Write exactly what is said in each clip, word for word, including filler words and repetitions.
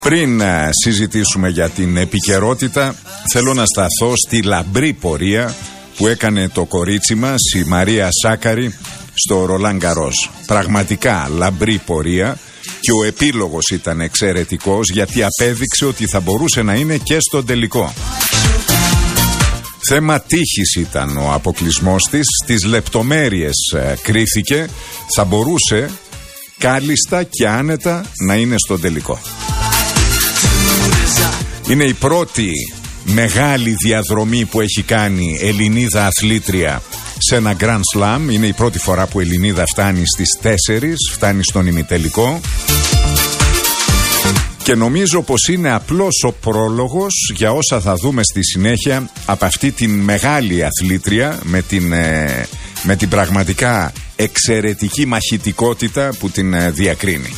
Πριν συζητήσουμε για την επικαιρότητα, θέλω να σταθώ στη λαμπρή πορεία που έκανε το κορίτσι μας, η Μαρία Σάκαρη, στο Ρολάν Γκαρός. Πραγματικά λαμπρή πορεία και ο επίλογος ήταν εξαιρετικός, γιατί απέδειξε ότι θα μπορούσε να είναι και στο τελικό. Θέμα τύχης ήταν ο αποκλεισμός της, στις λεπτομέρειες ε, κρίθηκε, θα μπορούσε κάλλιστα και άνετα να είναι στο τελικό. Είναι η πρώτη μεγάλη διαδρομή που έχει κάνει Ελληνίδα αθλήτρια σε ένα Grand Slam. Είναι η πρώτη φορά που Ελληνίδα φτάνει στις τέσσερις, φτάνει στον ημιτελικό. Και νομίζω πως είναι απλώς ο πρόλογος για όσα θα δούμε στη συνέχεια από αυτή την μεγάλη αθλήτρια με την, ε, με την πραγματικά εξαιρετική μαχητικότητα που την ε, διακρίνει.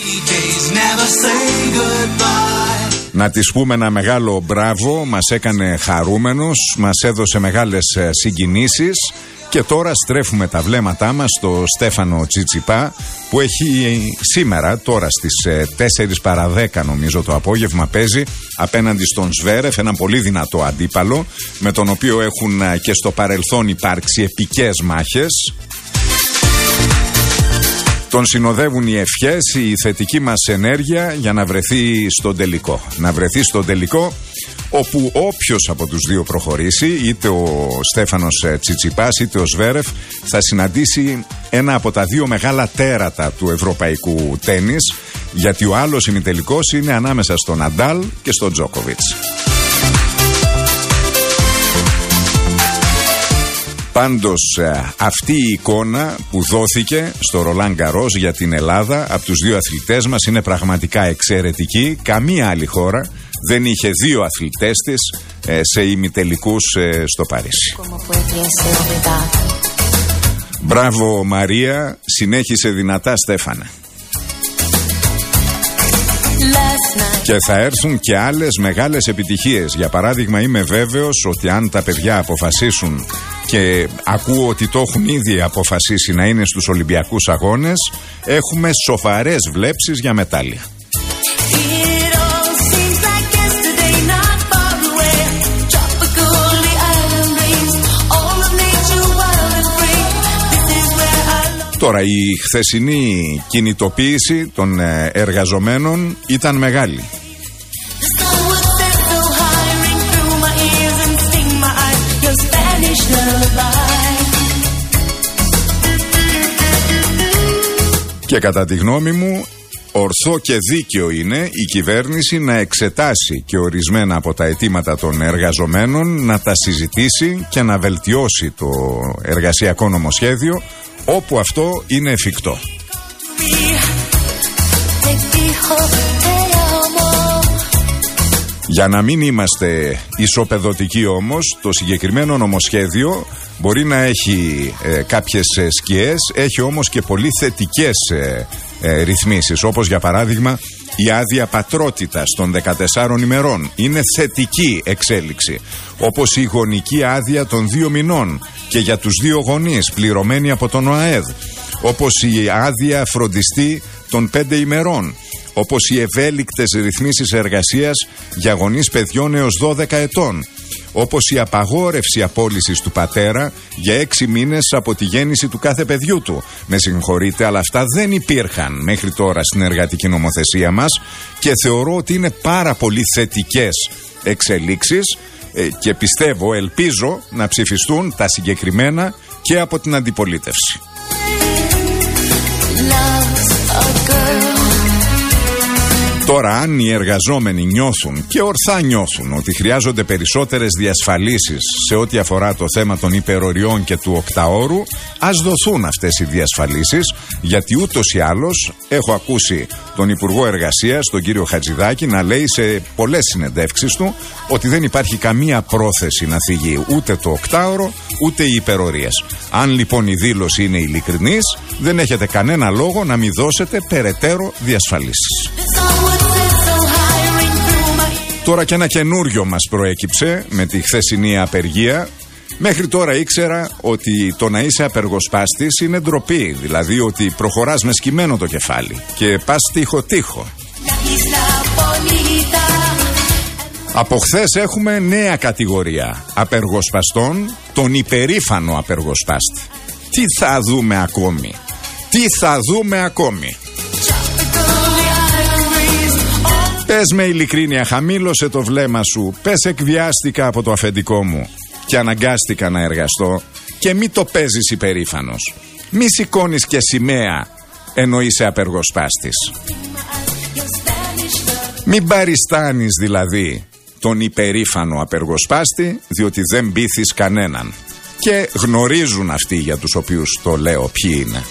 Να της πούμε ένα μεγάλο μπράβο, μας έκανε χαρούμενος, μας έδωσε μεγάλες συγκινήσεις και τώρα στρέφουμε τα βλέμματά μας στο Στέφανο Τσιτσιπά που έχει σήμερα, τώρα στις τέσσερις παρά δέκα νομίζω το απόγευμα, παίζει απέναντι στον Σβέρεφ, έναν πολύ δυνατό αντίπαλο με τον οποίο έχουν και στο παρελθόν υπάρξει επικές μάχες. Τον συνοδεύουν οι ευχές, η θετική μας ενέργεια για να βρεθεί στον τελικό. Να βρεθεί στον τελικό όπου όποιος από τους δύο προχωρήσει, είτε ο Στέφανος Τσιτσιπάς είτε ο Σβέρεφ, θα συναντήσει ένα από τα δύο μεγάλα τέρατα του ευρωπαϊκού τένις, γιατί ο άλλος ημιτελικός είναι ανάμεσα στον Ναντάλ και στον Τζόκοβιτς. Πάντως αυτή η εικόνα που δόθηκε στο Ρολάν Γκαρός για την Ελλάδα από τους δύο αθλητές μας είναι πραγματικά εξαιρετική. Καμία άλλη χώρα δεν είχε δύο αθλητές της σε ημιτελικούς στο Παρίσι. Μπράβο Μαρία, συνέχισε δυνατά Στέφανε. Και θα έρθουν και άλλες μεγάλες επιτυχίες. Για παράδειγμα, είμαι βέβαιος ότι αν τα παιδιά αποφασίσουν, και ακούω ότι το έχουν ήδη αποφασίσει, να είναι στους Ολυμπιακούς Αγώνες, έχουμε σοβαρές βλέψεις για μετάλλια. Τώρα, η χθεσινή κινητοποίηση των εργαζομένων ήταν μεγάλη. Και κατά τη γνώμη μου, ορθό και δίκαιο είναι η κυβέρνηση να εξετάσει και ορισμένα από τα αιτήματα των εργαζομένων, να τα συζητήσει και να βελτιώσει το εργασιακό νομοσχέδιο όπου αυτό είναι εφικτό. Για να μην είμαστε ισοπεδωτικοί όμως, το συγκεκριμένο νομοσχέδιο μπορεί να έχει ε, κάποιες ε, σκιές, έχει όμως και πολύ θετικές ε, ε, ρυθμίσεις, όπως για παράδειγμα η άδεια πατρότητας των δεκατεσσάρων ημερών είναι θετική εξέλιξη, όπως η γονική άδεια των δύο μηνών και για τους δύο γονείς πληρωμένη από τον ΟΑΕΔ, όπως η άδεια φροντιστή των πέντε ημερών, όπως οι ευέλικτες ρυθμίσεις εργασίας για γονείς παιδιών έως δώδεκα ετών, όπως η απαγόρευση απόλυσης του πατέρα για έξι μήνες από τη γέννηση του κάθε παιδιού του. Με συγχωρείτε, αλλά αυτά δεν υπήρχαν μέχρι τώρα στην εργατική νομοθεσία μας και θεωρώ ότι είναι πάρα πολύ θετικές εξελίξεις ε, και πιστεύω, ελπίζω να ψηφιστούν τα συγκεκριμένα και από την αντιπολίτευση. Τώρα, αν οι εργαζόμενοι νιώθουν και ορθά νιώθουν ότι χρειάζονται περισσότερες διασφαλίσεις σε ό,τι αφορά το θέμα των υπεροριών και του οκταώρου, ας δοθούν αυτές οι διασφαλίσεις, γιατί ούτως ή άλλως έχω ακούσει τον Υπουργό Εργασίας, τον κύριο Χατζηδάκη, να λέει σε πολλές συνεντεύξεις του ότι δεν υπάρχει καμία πρόθεση να φύγει ούτε το οκτάωρο ούτε οι υπερορίες. Αν λοιπόν η δήλωση είναι ειλικρινής, δεν έχετε κανένα λόγο να μην δώσετε περαιτέρω διασφαλίσεις. Τώρα και ένα καινούριο μας προέκυψε με τη χθεσινή απεργία. Μέχρι τώρα ήξερα ότι το να είσαι απεργοσπάστης είναι ντροπή, δηλαδή ότι προχωράς με σκυμμένο το κεφάλι και πας τείχο-τείχο. Από χθες έχουμε νέα κατηγορία απεργοσπαστών, τον υπερήφανο απεργοσπάστη. Τι θα δούμε ακόμη, τι θα δούμε ακόμη. Πες με ειλικρίνεια, χαμήλωσε το βλέμμα σου, πες εκβιάστηκα από το αφεντικό μου και αναγκάστηκα να εργαστώ, και μη το παίζεις υπερήφανος. Μη σηκώνεις και σημαία ενώ είσαι απεργοσπάστης. Μην παριστάνεις δηλαδή τον υπερήφανο απεργοσπάστη, διότι δεν πείθεις κανέναν. Και γνωρίζουν αυτοί για τους οποίους το λέω ποιοι είναι.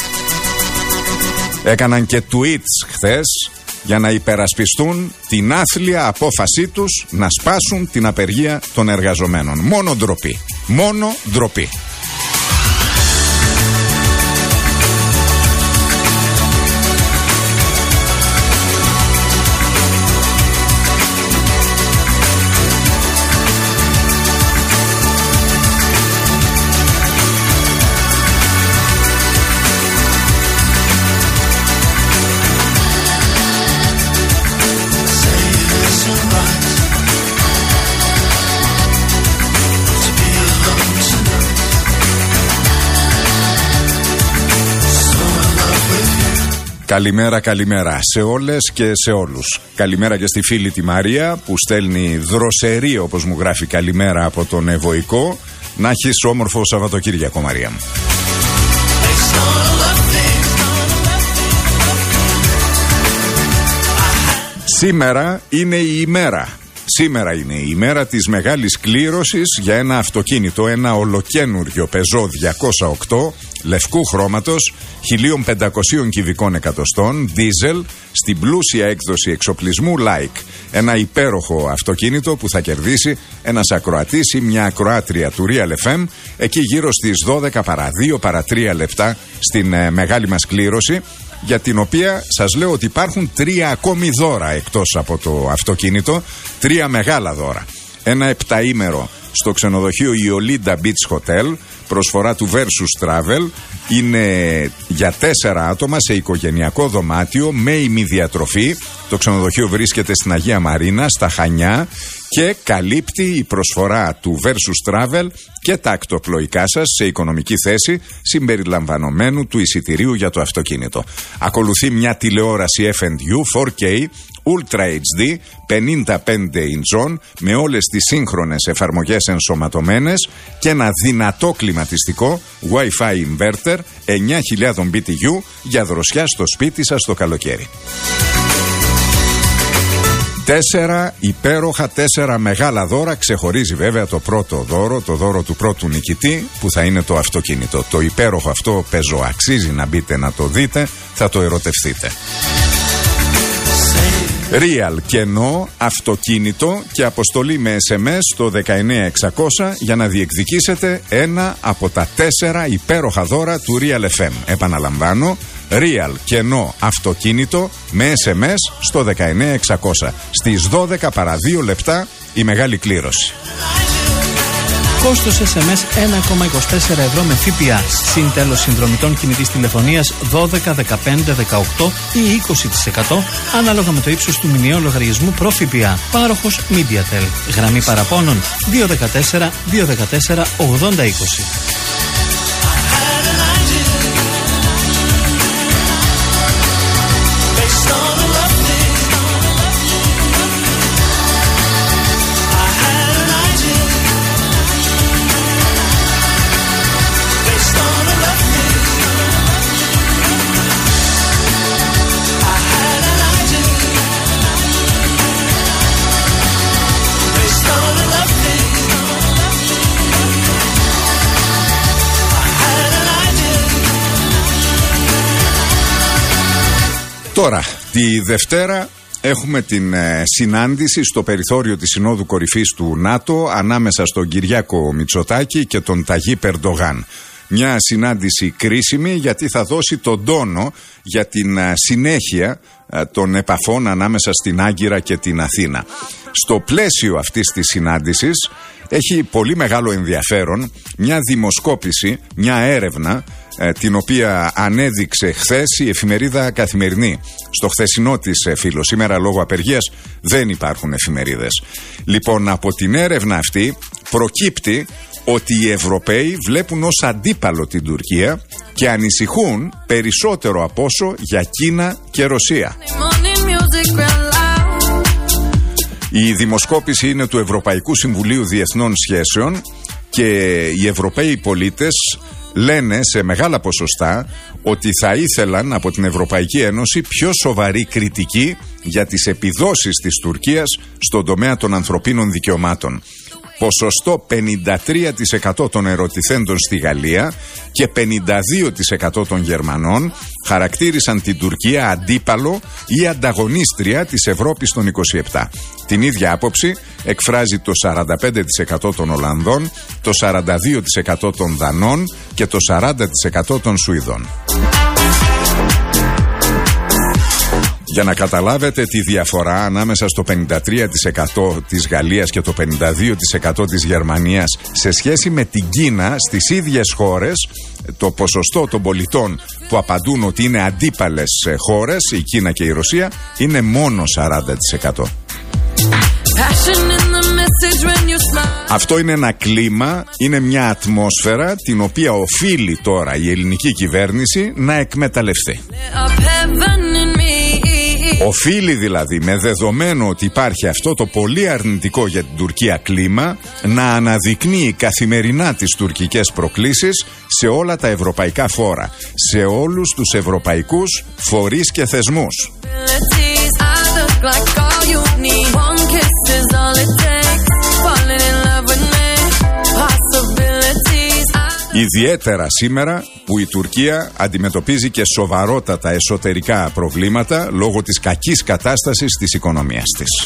Έκαναν και tweets χθες για να υπερασπιστούν την άθλια απόφασή τους να σπάσουν την απεργία των εργαζομένων. Μόνο ντροπή. Μόνο ντροπή. Καλημέρα, καλημέρα σε όλες και σε όλους. Καλημέρα και στη φίλη τη Μαρία που στέλνει δροσερή, όπως μου γράφει, καλημέρα από τον Ευωικό. Να έχεις όμορφο Σαββατοκύριακο, Μαρία μου. Σήμερα είναι η ημέρα. Σήμερα είναι η ημέρα της μεγάλης κλήρωσης για ένα αυτοκίνητο, ένα ολοκένουργιο Peugeot διακόσια οκτώ λευκού χρώματος, χίλια πεντακόσια κυβικών εκατοστών, diesel, στην πλούσια έκδοση εξοπλισμού Like. Ένα υπέροχο αυτοκίνητο που θα κερδίσει ένας ακροατής ή μια ακροάτρια του Real εφ εμ εκεί γύρω στις δώδεκα παρά δύο παρά τρία λεπτά στην ε, μεγάλη μας κλήρωση, για την οποία σας λέω ότι υπάρχουν τρία ακόμη δώρα εκτός από το αυτοκίνητο, τρία μεγάλα δώρα. Ένα επταήμερο στο ξενοδοχείο Ιολίντα Beach Hotel, προσφορά του Versus Travel, είναι για τέσσερα άτομα σε οικογενειακό δωμάτιο με ημιδιατροφή. Το ξενοδοχείο βρίσκεται στην Αγία Μαρίνα, στα Χανιά, και καλύπτει η προσφορά του Versus Travel και τα ακτοπλοϊκά σας σε οικονομική θέση, συμπεριλαμβανομένου του εισιτηρίου για το αυτοκίνητο. Ακολουθεί μια τηλεόραση εφ εντ γιου φορ κέι Ultra έιτς ντι πενήντα πέντε ιντσών με όλες τις σύγχρονες εφαρμογές ενσωματωμένες και ένα δυνατό κλιματιστικό Wi-Fi inverter εννιά χιλιάδες μπι τι γιου για δροσιά στο σπίτι σας το καλοκαίρι. Τέσσερα υπέροχα, τέσσερα μεγάλα δώρα. Ξεχωρίζει βέβαια το πρώτο δώρο, το δώρο του πρώτου νικητή, που θα είναι το αυτοκίνητο. Το υπέροχο αυτό Peugeot, αξίζει να μπείτε να το δείτε, θα το ερωτευτείτε. Real κενό, αυτοκίνητο και αποστολή με ες εμ ες στο δεκαεννιά εξακόσια για να διεκδικήσετε ένα από τα τέσσερα υπέροχα δώρα του Real εφ εμ. Επαναλαμβάνω, Real κενό, αυτοκίνητο με ες εμ ες στο δεκαεννιά εξακόσια. Στις δώδεκα παρά δύο λεπτά η μεγάλη κλήρωση. Κόστος ες εμ ες ένα κόμμα είκοσι τέσσερα ευρώ με ΦΠΑ. Συν τέλος συνδρομητών κινητής τηλεφωνίας δώδεκα, δεκαπέντε, δεκαοκτώ ή είκοσι τοις εκατό ανάλογα με το ύψος του μηνιαίου λογαριασμού προ ΦΠΑ. Πάροχος MediaTel. Γραμμή παραπώνων δύο ένα τέσσερα, δύο ένα τέσσερα, ογδόντα είκοσι. Τώρα, τη Δευτέρα έχουμε την ε, συνάντηση στο περιθώριο της Συνόδου Κορυφής του ΝΑΤΟ ανάμεσα στον Κυριάκο Μητσοτάκη και τον Ταγίπ Ερντογάν. Μια συνάντηση κρίσιμη, γιατί θα δώσει τον τόνο για την ε, συνέχεια ε, των επαφών ανάμεσα στην Άγκυρα και την Αθήνα. Στο πλαίσιο αυτής της συνάντησης έχει πολύ μεγάλο ενδιαφέρον μια δημοσκόπηση, μια έρευνα ε, την οποία ανέδειξε χθες η εφημερίδα Καθημερινή στο χθεσινό της ε, φύλλο. Σήμερα λόγω απεργίας δεν υπάρχουν εφημερίδες. Λοιπόν, από την έρευνα αυτή προκύπτει ότι οι Ευρωπαίοι βλέπουν ως αντίπαλο την Τουρκία και ανησυχούν περισσότερο από όσο για Κίνα και Ρωσία. Η δημοσκόπηση είναι του Ευρωπαϊκού Συμβουλίου Διεθνών Σχέσεων και οι Ευρωπαίοι πολίτες λένε σε μεγάλα ποσοστά ότι θα ήθελαν από την Ευρωπαϊκή Ένωση πιο σοβαρή κριτική για τις επιδόσεις της Τουρκίας στον τομέα των ανθρωπίνων δικαιωμάτων. Ποσοστό πενήντα τρία τοις εκατό των ερωτηθέντων στη Γαλλία και πενήντα δύο τοις εκατό των Γερμανών χαρακτήρισαν την Τουρκία αντίπαλο ή ανταγωνίστρια της Ευρώπης των είκοσι επτά. Την ίδια άποψη εκφράζει το σαράντα πέντε τοις εκατό των Ολλανδών, το σαράντα δύο τοις εκατό των Δανών και το σαράντα τοις εκατό των Σουηδών. Για να καταλάβετε τη διαφορά ανάμεσα στο πενήντα τρία τοις εκατό της Γαλλίας και το πενήντα δύο τοις εκατό της Γερμανίας σε σχέση με την Κίνα, στις ίδιες χώρες το ποσοστό των πολιτών που απαντούν ότι είναι αντίπαλες χώρες, η Κίνα και η Ρωσία, είναι μόνο σαράντα τοις εκατό. Αυτό είναι ένα κλίμα, είναι μια ατμόσφαιρα την οποία οφείλει τώρα η ελληνική κυβέρνηση να εκμεταλλευτεί. Οφείλει δηλαδή, με δεδομένο ότι υπάρχει αυτό το πολύ αρνητικό για την Τουρκία κλίμα, να αναδεικνύει καθημερινά τις τουρκικές προκλήσεις σε όλα τα ευρωπαϊκά φόρα, σε όλους τους ευρωπαϊκούς φορείς και θεσμούς. Ιδιαίτερα σήμερα που η Τουρκία αντιμετωπίζει και σοβαρότατα εσωτερικά προβλήματα λόγω της κακής κατάστασης της οικονομίας της.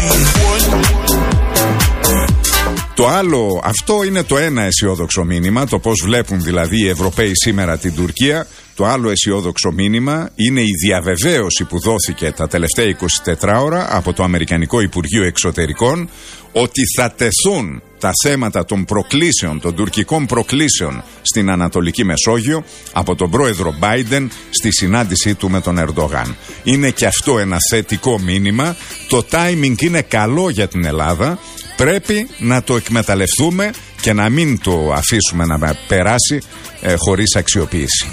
Το άλλο, αυτό είναι το ένα αισιόδοξο μήνυμα, το πώς βλέπουν δηλαδή οι Ευρωπαίοι σήμερα την Τουρκία. Το άλλο αισιόδοξο μήνυμα είναι η διαβεβαίωση που δόθηκε τα τελευταία εικοσιτέσσερις ώρα από το Αμερικανικό Υπουργείο Εξωτερικών ότι θα τεθούν τα θέματα των προκλήσεων, των τουρκικών προκλήσεων στην Ανατολική Μεσόγειο από τον πρόεδρο Μπάιντεν στη συνάντησή του με τον Ερντογάν. Είναι και αυτό ένα θετικό μήνυμα. Το timing είναι καλό για την Ελλάδα. Πρέπει να το εκμεταλλευτούμε και να μην το αφήσουμε να περάσει ε, χωρίς αξιοποίηση.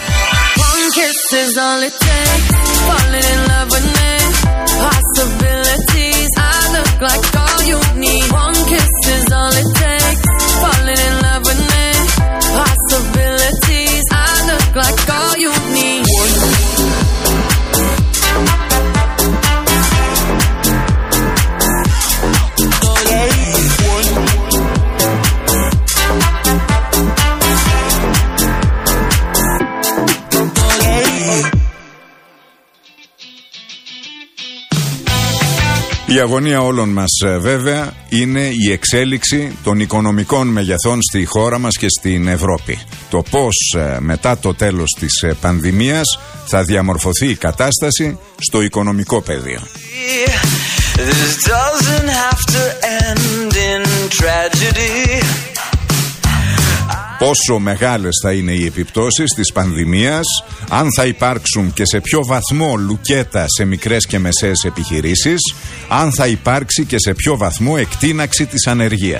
Η αγωνία όλων μας βέβαια είναι η εξέλιξη των οικονομικών μεγεθών στη χώρα μας και στην Ευρώπη. Το πώς μετά το τέλος της πανδημίας θα διαμορφωθεί η κατάσταση στο οικονομικό πεδίο. Πόσο μεγάλες θα είναι οι επιπτώσεις της πανδημίας, αν θα υπάρξουν και σε ποιο βαθμό λουκέτα σε μικρές και μεσαίες επιχειρήσεις, αν θα υπάρξει και σε ποιο βαθμό εκτείναξη της ανεργίας.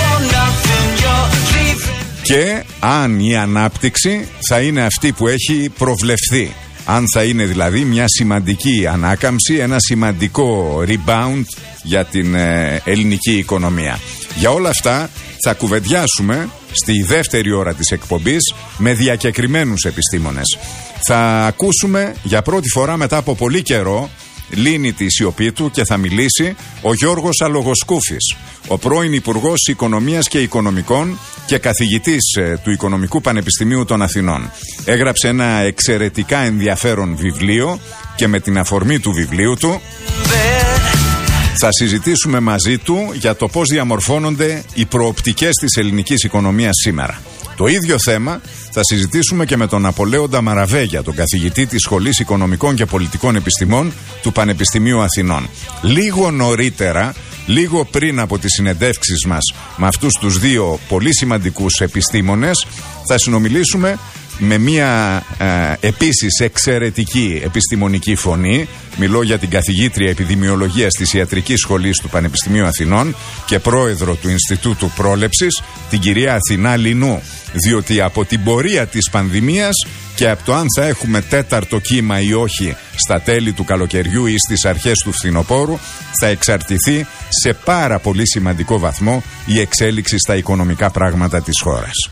Και αν η ανάπτυξη θα είναι αυτή που έχει προβλεφθεί. Αν θα είναι δηλαδή μια σημαντική ανάκαμψη, ένα σημαντικό rebound για την ε, ελληνική οικονομία. Για όλα αυτά θα κουβεντιάσουμε στη δεύτερη ώρα της εκπομπής με διακεκριμένους επιστήμονες. Θα ακούσουμε για πρώτη φορά μετά από πολύ καιρό, λύνει τη σιωπή του και θα μιλήσει ο Γιώργος Αλογοσκούφης, ο πρώην Υπουργός Οικονομίας και Οικονομικών και καθηγητής ε, του Οικονομικού Πανεπιστημίου των Αθηνών. Έγραψε ένα εξαιρετικά ενδιαφέρον βιβλίο και με την αφορμή του βιβλίου του θα συζητήσουμε μαζί του για το πώς διαμορφώνονται οι προοπτικές της ελληνικής οικονομίας σήμερα. Το ίδιο θέμα θα συζητήσουμε και με τον Απολέοντα Μαραβέγια, τον καθηγητή της Σχολής Οικονομικών και Πολιτικών Επιστημών του Πανεπιστημίου Αθηνών. Λίγο νωρίτερα, λίγο πριν από τις συνεντεύξεις μας με αυτούς τους δύο πολύ σημαντικούς επιστήμονες, θα συνομιλήσουμε με μια ε, επίσης εξαιρετική επιστημονική φωνή. Μιλώ για την καθηγήτρια επιδημιολογίας της Ιατρικής Σχολής του Πανεπιστημίου Αθηνών και πρόεδρο του Ινστιτούτου Πρόλεψης, την κυρία Αθηνά Λινού. Διότι από την πορεία της πανδημίας και από το αν θα έχουμε τέταρτο κύμα ή όχι στα τέλη του καλοκαιριού ή στις αρχές του φθινοπόρου, θα εξαρτηθεί σε πάρα πολύ σημαντικό βαθμό η εξέλιξη στα οικονομικά πράγματα της χώρας.